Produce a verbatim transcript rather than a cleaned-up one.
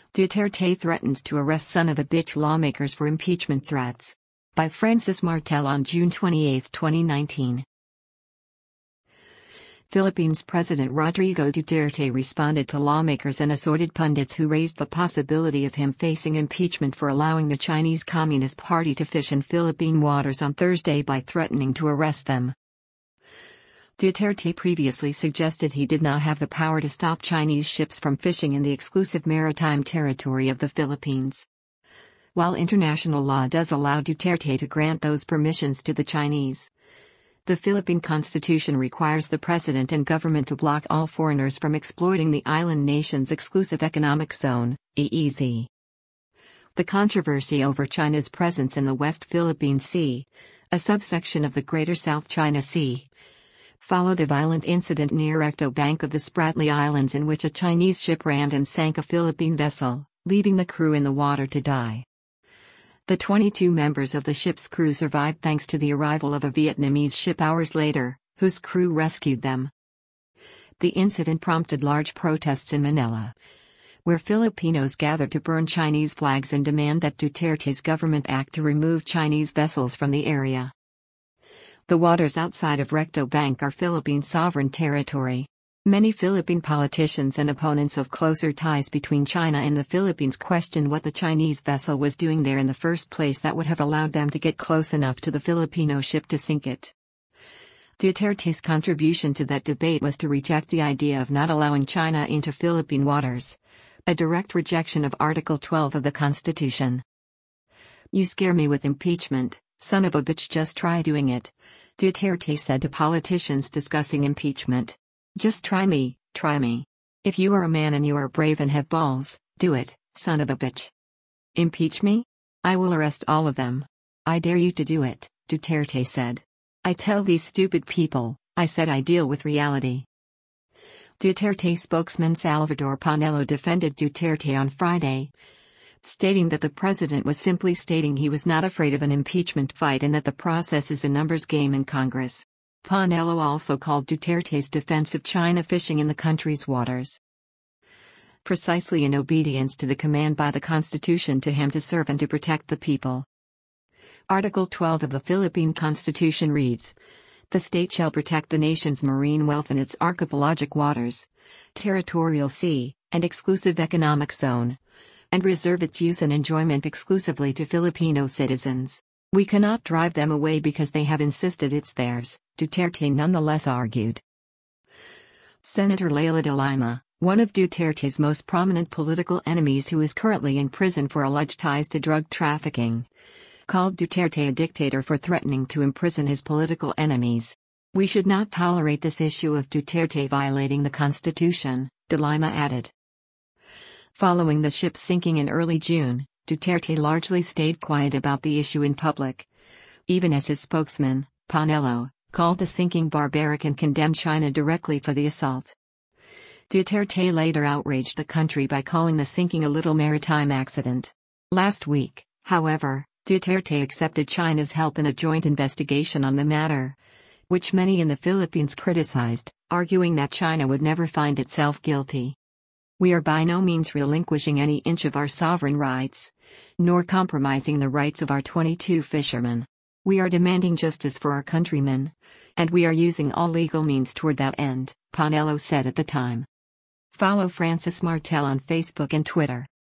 Duterte threatens to arrest son of a bitch lawmakers for impeachment threats. By Francis Martel on June twenty-eighth, twenty nineteen. Philippines President Rodrigo Duterte responded to lawmakers and assorted pundits who raised the possibility of him facing impeachment for allowing the Chinese Communist Party to fish in Philippine waters on Thursday by threatening to arrest them. Duterte previously suggested he did not have the power to stop Chinese ships from fishing in the exclusive maritime territory of the Philippines. While international law does allow Duterte to grant those permissions to the Chinese, the Philippine Constitution requires the president and government to block all foreigners from exploiting the island nation's exclusive economic zone, E E Z. The controversy over China's presence in the West Philippine Sea, a subsection of the Greater South China Sea, followed a violent incident near Recto Bank of the Spratly Islands in which a Chinese ship rammed and sank a Philippine vessel, leaving the crew in the water to die. The twenty-two members of the ship's crew survived thanks to the arrival of a Vietnamese ship hours later, whose crew rescued them. The incident prompted large protests in Manila, where Filipinos gathered to burn Chinese flags and demand that Duterte's government act to remove Chinese vessels from the area. The waters outside of Recto Bank are Philippine sovereign territory. Many Philippine politicians and opponents of closer ties between China and the Philippines questioned what the Chinese vessel was doing there in the first place that would have allowed them to get close enough to the Filipino ship to sink it. Duterte's contribution to that debate was to reject the idea of not allowing China into Philippine waters, a direct rejection of Article twelve of the Constitution. "You scare me with impeachment, son of a bitch, just try doing it," Duterte said to politicians discussing impeachment. "Just try me, try me. If you are a man and you are brave and have balls, do it, son of a bitch. Impeach me? I will arrest all of them. I dare you to do it," Duterte said. "I tell these stupid people, I said I deal with reality." Duterte spokesman Salvador Panelo defended Duterte on Friday, stating that the president was simply stating he was not afraid of an impeachment fight and that the process is a numbers game in Congress. Panelo also called Duterte's defense of China fishing in the country's waters precisely in obedience to the command by the Constitution to him to serve and to protect the people. Article twelve of the Philippine Constitution reads, "The state shall protect the nation's marine wealth in its archipelagic waters, territorial sea, and exclusive economic zone, and reserve its use and enjoyment exclusively to Filipino citizens. We cannot drive them away because they have insisted it's theirs," Duterte nonetheless argued. Senator Leila de Lima, one of Duterte's most prominent political enemies who is currently in prison for alleged ties to drug trafficking, called Duterte a dictator for threatening to imprison his political enemies. "We should not tolerate this issue of Duterte violating the Constitution," de Lima added. Following the ship's sinking in early June, Duterte largely stayed quiet about the issue in public, even as his spokesman, Panelo, called the sinking barbaric and condemned China directly for the assault. Duterte later outraged the country by calling the sinking a little maritime accident. Last week, however, Duterte accepted China's help in a joint investigation on the matter, which many in the Philippines criticized, arguing that China would never find itself guilty. "We are by no means relinquishing any inch of our sovereign rights, nor compromising the rights of our twenty-two fishermen. We are demanding justice for our countrymen, and we are using all legal means toward that end," Panelo said at the time. Follow Francis Martel on Facebook and Twitter.